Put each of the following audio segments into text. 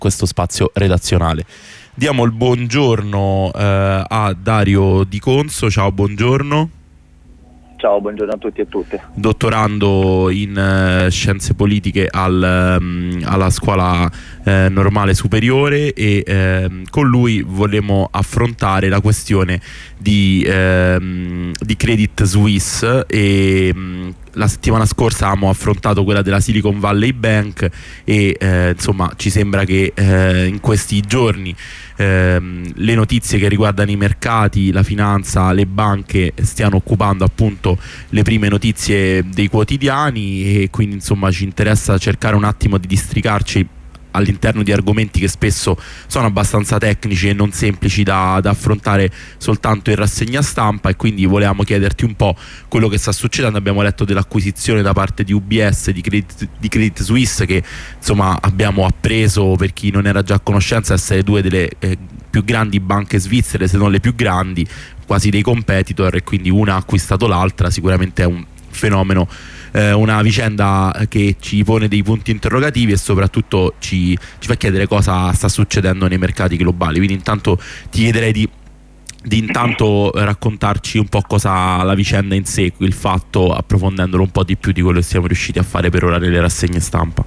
questo spazio redazionale. Diamo il buongiorno a Dario Di Conso. Ciao, buongiorno. Ciao, buongiorno a tutti e tutte. Dottorando in scienze politiche alla scuola normale superiore, e con lui vogliamo affrontare la questione di Credit Suisse. La settimana scorsa abbiamo affrontato quella della Silicon Valley Bank e insomma ci sembra che in questi giorni le notizie che riguardano i mercati, la finanza, le banche stiano occupando appunto le prime notizie dei quotidiani, e quindi insomma ci interessa cercare un attimo di districarci all'interno di argomenti che spesso sono abbastanza tecnici e non semplici da affrontare soltanto in rassegna stampa, e quindi volevamo chiederti un po' quello che sta succedendo. Abbiamo letto dell'acquisizione da parte di UBS di Credit Suisse, che insomma abbiamo appreso, per chi non era già a conoscenza, essere due delle più grandi banche svizzere, se non le più grandi, quasi dei competitor, e quindi una ha acquistato l'altra. Sicuramente è un fenomeno, una vicenda che ci pone dei punti interrogativi e soprattutto ci fa chiedere cosa sta succedendo nei mercati globali. Quindi intanto ti chiederei di intanto raccontarci un po' cosa la vicenda in sé, il fatto, approfondendolo un po' di più di quello che siamo riusciti a fare per ora nelle rassegne stampa.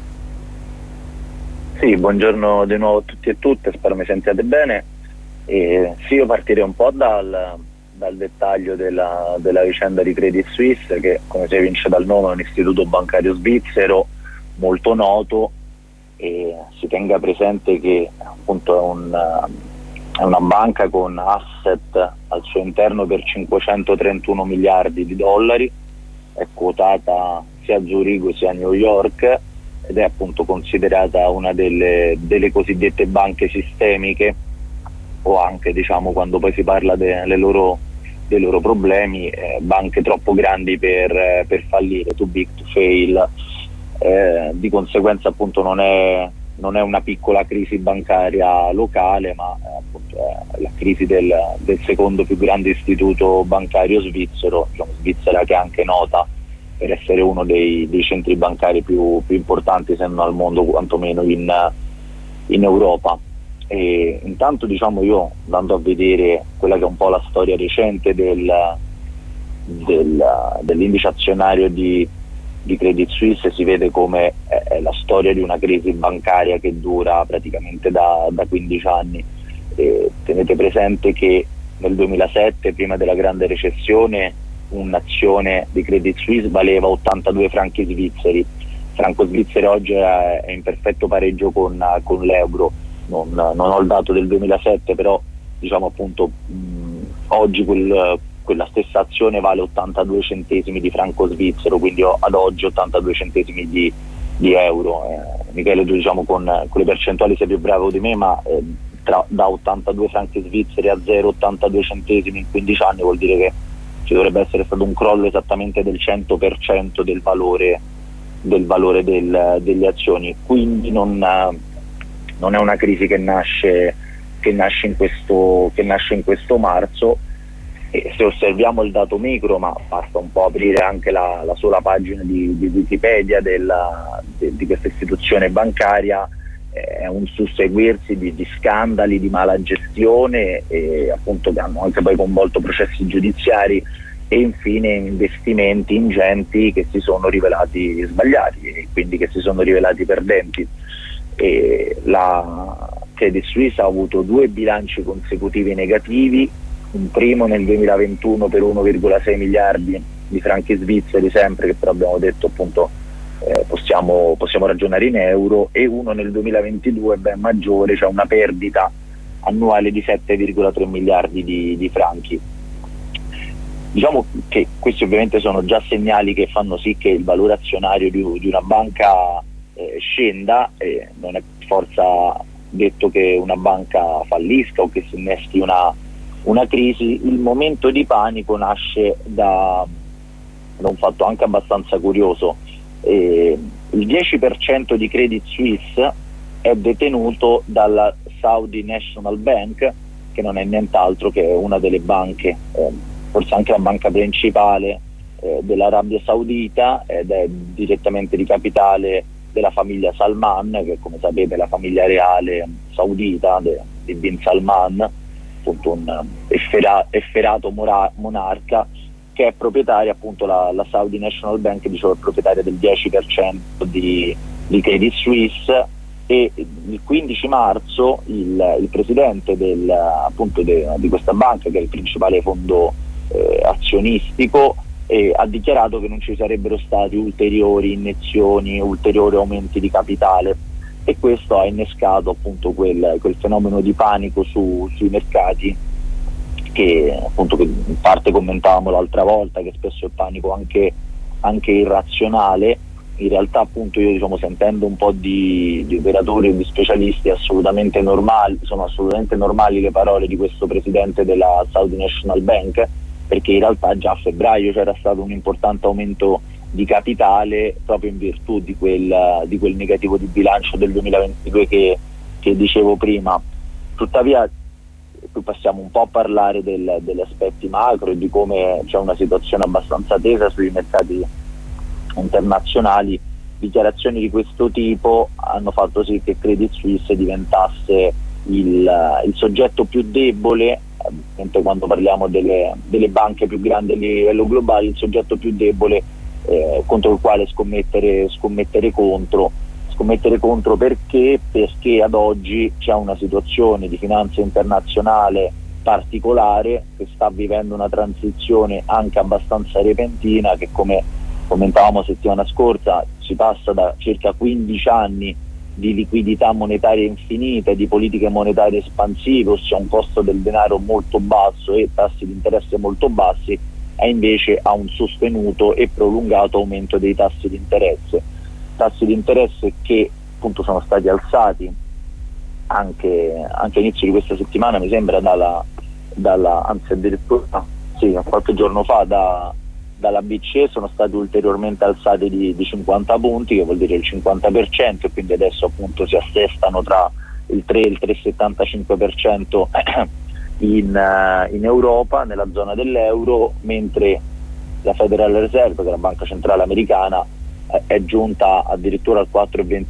Sì, buongiorno di nuovo a tutti e tutte, spero mi sentiate bene. Sì, io partirei un po' dal dettaglio della vicenda di Credit Suisse, che come si evince dal nome è un istituto bancario svizzero molto noto, e si tenga presente che appunto è una banca con asset al suo interno per 531 miliardi di dollari, è quotata sia a Zurigo sia a New York ed è appunto considerata una delle cosiddette banche sistemiche, o anche, diciamo, quando poi si parla dei loro problemi, banche troppo grandi per fallire, too big to fail. Di conseguenza appunto non è una piccola crisi bancaria locale, ma appunto è la crisi del secondo più grande istituto bancario svizzero, diciamo, Svizzera che è anche nota per essere uno dei centri bancari più importanti, se non al mondo, quantomeno in Europa. E intanto, diciamo, io andando a vedere quella che è un po' la storia recente dell'indice azionario di Credit Suisse, si vede come è la storia di una crisi bancaria che dura praticamente da 15 anni. Tenete presente che nel 2007, prima della grande recessione, un'azione di Credit Suisse valeva 82 franchi svizzeri. Franco svizzero oggi è in perfetto pareggio con l'euro. Non ho il dato del 2007, però diciamo appunto oggi quella stessa azione vale 82 centesimi di franco svizzero, quindi ad oggi 82 centesimi di euro. Michele, tu diciamo con le percentuali sei più bravo di me, ma da 82 franchi svizzeri a 0,82 centesimi in 15 anni vuol dire che ci dovrebbe essere stato un crollo esattamente del 100% del valore delle azioni. Quindi non è una crisi che nasce in questo marzo, e se osserviamo il dato micro, ma basta un po' aprire anche la sola pagina di Wikipedia di questa istituzione bancaria, è un susseguirsi di scandali, di mala gestione, e appunto che hanno anche poi coinvolto processi giudiziari e infine investimenti ingenti che si sono rivelati sbagliati e quindi che si sono rivelati perdenti. E la Credit Suisse ha avuto 2 bilanci consecutivi negativi, un primo nel 2021 per 1,6 miliardi di franchi svizzeri, sempre, che però abbiamo detto appunto possiamo ragionare in euro, e uno nel 2022 ben maggiore, cioè una perdita annuale di 7,3 miliardi di franchi. Diciamo che questi ovviamente sono già segnali che fanno sì che il valore azionario di una banca scenda. Non è forza detto che una banca fallisca o che si innesti una crisi. Il momento di panico nasce da un fatto anche abbastanza curioso. Il 10% di Credit Suisse è detenuto dalla Saudi National Bank, che non è nient'altro che una delle banche, forse anche la banca principale dell'Arabia Saudita, ed è direttamente di capitale della famiglia Salman, che come sapete è la famiglia reale saudita di Bin Salman, appunto un efferato monarca, che è proprietaria, appunto la Saudi National Bank, dicevo, è proprietaria del 10% di Credit Suisse. E il 15 marzo il presidente di questa banca, che è il principale fondo azionistico, ha dichiarato che non ci sarebbero stati ulteriori iniezioni, ulteriori aumenti di capitale, e questo ha innescato appunto quel fenomeno di panico sui mercati, che appunto che in parte commentavamo l'altra volta, che spesso è panico anche irrazionale. In realtà appunto io, diciamo, sentendo un po' di operatori e di specialisti, sono assolutamente normali le parole di questo presidente della Saudi National Bank, perché in realtà già a febbraio c'era stato un importante aumento di capitale proprio in virtù di quel negativo di bilancio del 2022 che dicevo prima. Tuttavia qui passiamo un po' a parlare degli aspetti macro e di come c'è una situazione abbastanza tesa sui mercati internazionali. Dichiarazioni di questo tipo hanno fatto sì che Credit Suisse diventasse il soggetto più debole, mentre quando parliamo delle banche più grandi a livello globale, il soggetto più debole contro il quale scommettere contro. Perché ad oggi c'è una situazione di finanza internazionale particolare, che sta vivendo una transizione anche abbastanza repentina, che, come commentavamo settimana scorsa, si passa da circa 15 anni di liquidità monetaria infinita e di politiche monetarie espansive, ossia un costo del denaro molto basso e tassi di interesse molto bassi, e invece a un sostenuto e prolungato aumento dei tassi di interesse che appunto sono stati alzati anche all'inizio di questa settimana, mi sembra anzi addirittura qualche giorno fa dalla BCE sono stati ulteriormente alzati di 50 punti, che vuol dire il 50%, e quindi adesso appunto si assestano tra il 3 e il 3,75% in Europa, nella zona dell'euro, mentre la Federal Reserve, che è la banca centrale americana, è giunta addirittura al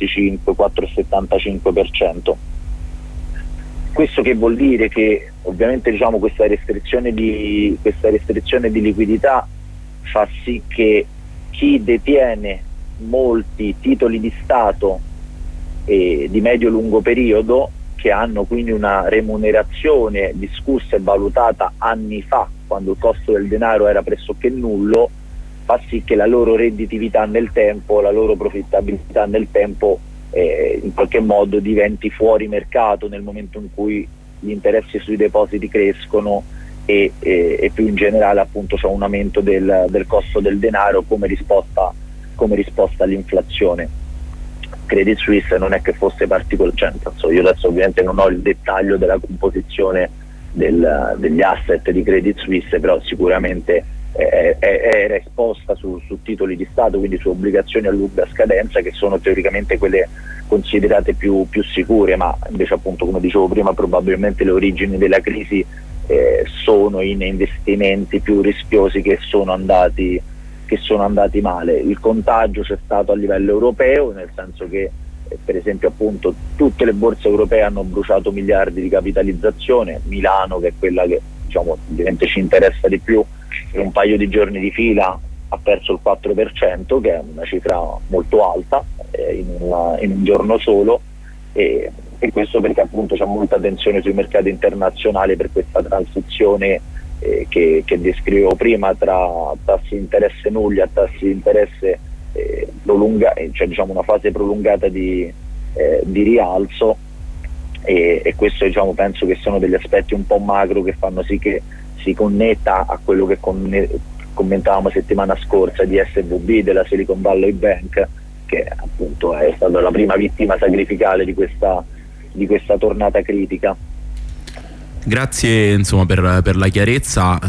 4,25-4,75%. Questo che vuol dire? Che ovviamente, diciamo, questa restrizione di liquidità fa sì che chi detiene molti titoli di Stato di medio-lungo periodo, che hanno quindi una remunerazione discussa e valutata anni fa, quando il costo del denaro era pressoché nullo, fa sì che la loro redditività nel tempo, la loro profittabilità nel tempo in qualche modo diventi fuori mercato nel momento in cui gli interessi sui depositi crescono e più in generale appunto c'è un aumento del costo del denaro come risposta all'inflazione. Credit Suisse non è che fosse particolare, io adesso ovviamente non ho il dettaglio della composizione degli asset di Credit Suisse, però sicuramente era esposta su titoli di Stato, quindi su obbligazioni a lunga scadenza, che sono teoricamente quelle considerate più sicure, ma invece appunto, come dicevo prima, probabilmente le origini della crisi sono in investimenti più rischiosi che sono andati male. Il contagio c'è stato a livello europeo, nel senso che per esempio appunto tutte le borse europee hanno bruciato miliardi di capitalizzazione. Milano, che è quella che diciamo ovviamente ci interessa di più, per un paio di giorni di fila ha perso il 4%, che è una cifra molto alta in un giorno solo, e questo perché appunto c'è molta tensione sui mercati internazionali per questa transizione che descrivevo prima, tra tassi di interesse nulli a tassi di interesse prolungati, cioè diciamo una fase prolungata di rialzo, e questo diciamo penso che sono degli aspetti un po' macro che fanno sì che si connetta a quello che commentavamo settimana scorsa di SVB, della Silicon Valley Bank, che appunto è stata la prima vittima sacrificale di questa tornata critica. Grazie insomma per la chiarezza.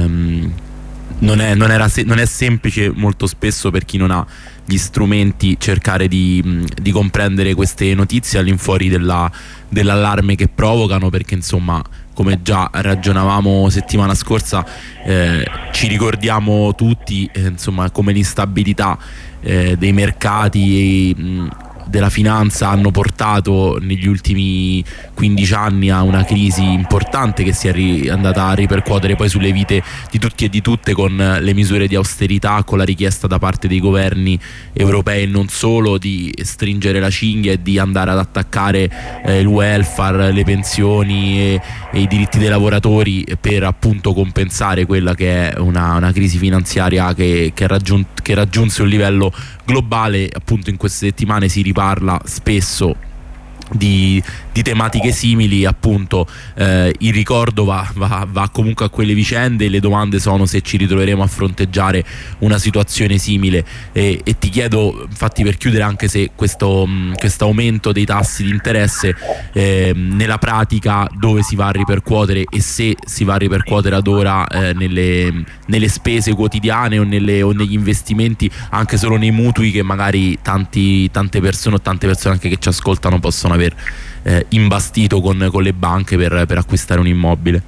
Non è semplice molto spesso per chi non ha gli strumenti cercare di comprendere queste notizie all'infuori dell'allarme che provocano, perché insomma, come già ragionavamo settimana scorsa, ci ricordiamo tutti insomma come l'instabilità dei mercati della finanza hanno portato negli ultimi 15 anni a una crisi importante che si è andata a ripercuotere poi sulle vite di tutti e di tutte, con le misure di austerità, con la richiesta da parte dei governi europei e non solo di stringere la cinghia e di andare ad attaccare il welfare, le pensioni e i diritti dei lavoratori per appunto compensare quella che è una crisi finanziaria che raggiunse un livello globale. Appunto in queste settimane si riparla spesso di tematiche simili, appunto il ricordo va comunque a quelle vicende, e le domande sono se ci ritroveremo a fronteggiare una situazione simile, e ti chiedo infatti, per chiudere, anche se questo aumento dei tassi di interesse nella pratica dove si va a ripercuotere, e se si va a ripercuotere ad ora nelle spese quotidiane o negli investimenti, anche solo nei mutui che magari tante persone anche che ci ascoltano possono aver imbastito con le banche per acquistare un immobile.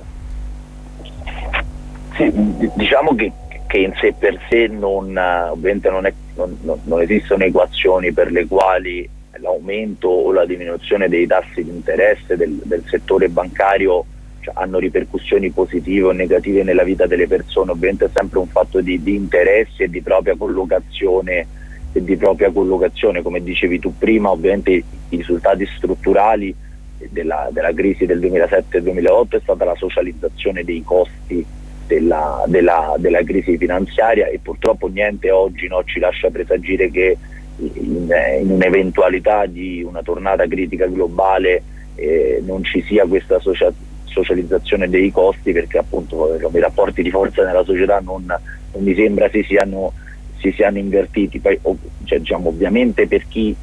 Sì, diciamo che in sé per sé ovviamente non esistono equazioni per le quali l'aumento o la diminuzione dei tassi di interesse del settore bancario hanno ripercussioni positive o negative nella vita delle persone. Ovviamente è sempre un fatto di interessi e di propria collocazione, come dicevi tu prima. Ovviamente i risultati strutturali della crisi del 2007-2008 è stata la socializzazione dei costi della crisi finanziaria, e purtroppo niente oggi ci lascia presagire che in un'eventualità di una tornata critica globale non ci sia questa socializzazione dei costi, perché appunto i rapporti di forza nella società non mi sembra si siano invertiti. Poi ovviamente per chi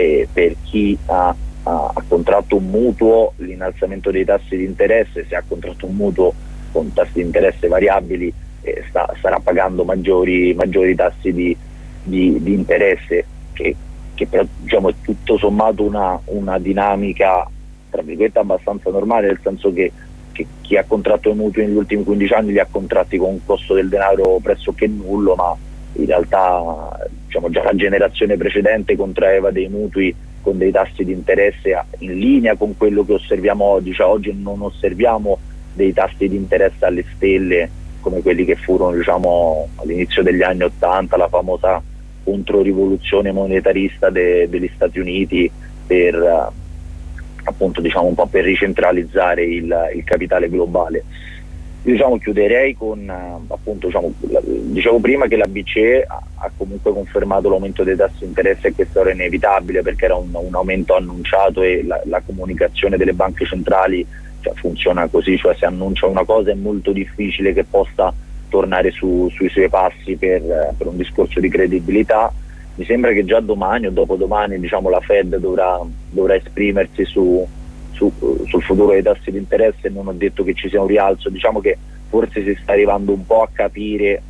ha contratto un mutuo, l'innalzamento dei tassi di interesse, se ha contratto un mutuo con tassi di interesse variabili, starà pagando maggiori tassi di interesse, che però è tutto sommato una dinamica tra virgolette abbastanza normale, nel senso che chi ha contratto i mutui negli ultimi 15 anni li ha contratti con un costo del denaro pressoché nullo, ma in realtà già la generazione precedente contraeva dei mutui con dei tassi di interesse in linea con quello che osserviamo oggi. Oggi non osserviamo dei tassi di interesse alle stelle come quelli che furono all'inizio degli anni '80, la famosa controrivoluzione monetarista degli Stati Uniti per appunto un po' per ricentralizzare il capitale globale. Io chiuderei con appunto dicevo prima che la BCE ha comunque confermato l'aumento dei tassi di interesse, e questo era inevitabile perché era un aumento annunciato, e la comunicazione delle banche centrali funziona così, se annuncia una cosa è molto difficile che possa tornare sui suoi passi per un discorso di credibilità. Mi sembra che già domani o dopodomani la Fed dovrà esprimersi sul futuro dei tassi di interesse. Non ho detto che ci sia un rialzo, che forse si sta arrivando un po' a capire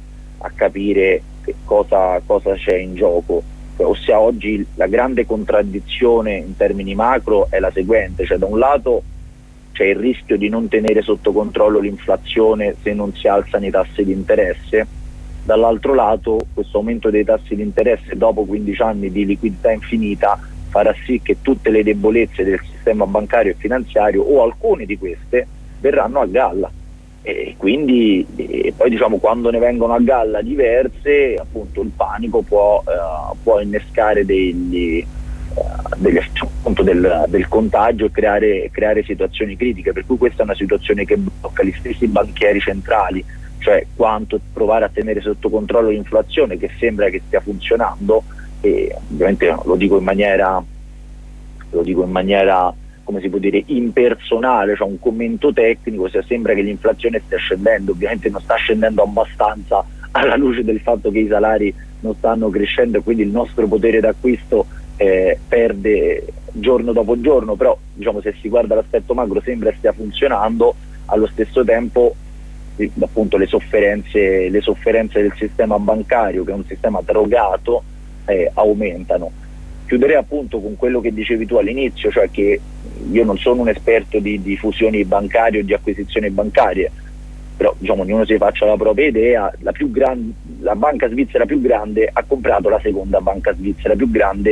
che cosa c'è in gioco. Ossia, oggi la grande contraddizione in termini macro è la seguente: da un lato c'è il rischio di non tenere sotto controllo l'inflazione se non si alzano i tassi di interesse, dall'altro lato questo aumento dei tassi di interesse dopo 15 anni di liquidità infinita farà sì che tutte le debolezze del sistema bancario e finanziario, o alcune di queste, verranno a galla, e quindi poi quando ne vengono a galla diverse, appunto il panico può innescare del contagio e creare situazioni critiche, per cui questa è una situazione che blocca gli stessi banchieri centrali, quanto provare a tenere sotto controllo l'inflazione, che sembra che stia funzionando. E ovviamente lo dico in maniera come si può dire impersonale, un commento tecnico, sembra che l'inflazione stia scendendo. Ovviamente non sta scendendo abbastanza alla luce del fatto che i salari non stanno crescendo, e quindi il nostro potere d'acquisto perde giorno dopo giorno, però se si guarda l'aspetto macro sembra stia funzionando. Allo stesso tempo appunto le sofferenze del sistema bancario, che è un sistema drogato, aumentano. Chiuderei appunto con quello che dicevi tu all'inizio, che io non sono un esperto di fusioni bancarie o di acquisizioni bancarie, però ognuno si faccia la propria idea. La banca svizzera più grande ha comprato la seconda banca svizzera più grande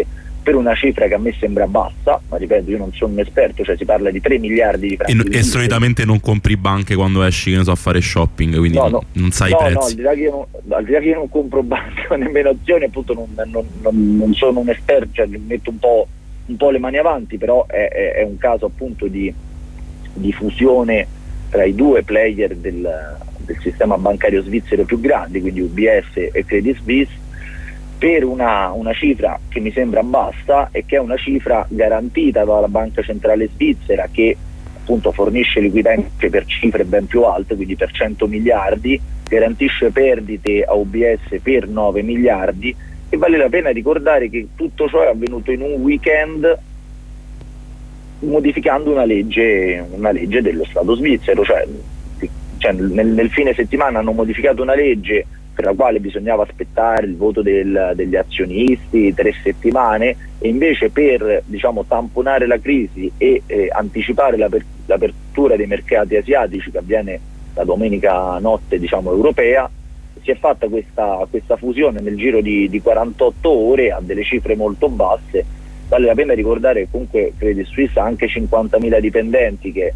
per una cifra che a me sembra bassa, ma ripeto, io non sono un esperto, cioè si parla di 3 miliardi di franchi. E solitamente non compri banche quando esci, che ne so, a fare shopping, quindi non sai i prezzi. No, al di là che io non compro banche, nemmeno azioni, appunto non sono un esperto, cioè metto un po' le mani avanti, però è un caso appunto di fusione tra i due player del sistema bancario svizzero più grandi, quindi UBS e Credit Suisse, per una cifra che mi sembra bassa e che è una cifra garantita dalla Banca Centrale Svizzera, che appunto fornisce liquidità per cifre ben più alte, quindi per 100 miliardi, garantisce perdite a UBS per 9 miliardi, e vale la pena ricordare che tutto ciò è avvenuto in un weekend modificando una legge dello Stato svizzero, cioè nel fine settimana hanno modificato una legge per la quale bisognava aspettare il voto degli azionisti 3 settimane, e invece per tamponare la crisi e anticipare l'apertura dei mercati asiatici, che avviene la domenica notte europea, si è fatta questa fusione nel giro di 48 ore a delle cifre molto basse. Vale la pena ricordare che comunque Credit Suisse ha anche 50.000 dipendenti che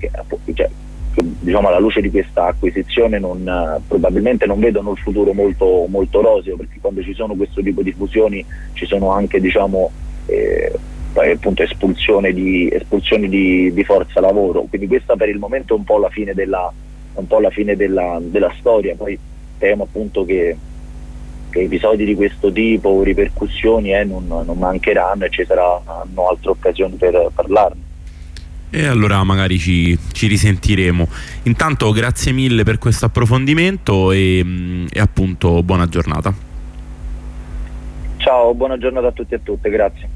alla luce di questa acquisizione probabilmente non vedono il futuro molto, molto roseo, perché quando ci sono questo tipo di fusioni ci sono anche appunto espulsioni di forza lavoro, quindi questa per il momento è un po' la fine della storia. Poi temo appunto che episodi di questo tipo, ripercussioni non mancheranno, e ci saranno altre occasioni per parlarne. E allora magari ci risentiremo. Intanto grazie mille per questo approfondimento e appunto buona giornata. Ciao, buona giornata a tutti e a tutte, grazie.